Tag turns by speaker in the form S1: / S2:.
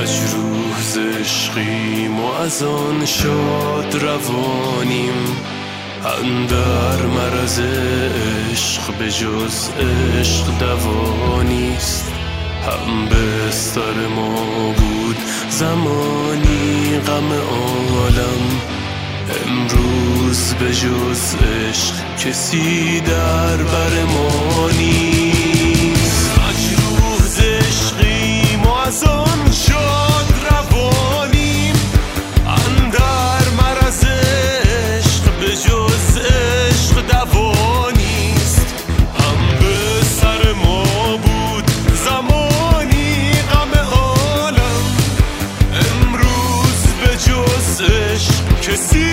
S1: مجروح ز عشقیم و از آن شاد روانیم. اندر مرض عشق به جز عشق دوا نیست. هم بستر ما بود زمانی غم عالم، امروز به جز عشق کسی در بر ما نیست. مجروح ز عشقیم و از آن شاد روانیم. اندر مرض عشق به جز عشق دوا نیست. هم به سر ما بود زمانی غم عالم، امروز به جز عشق کسی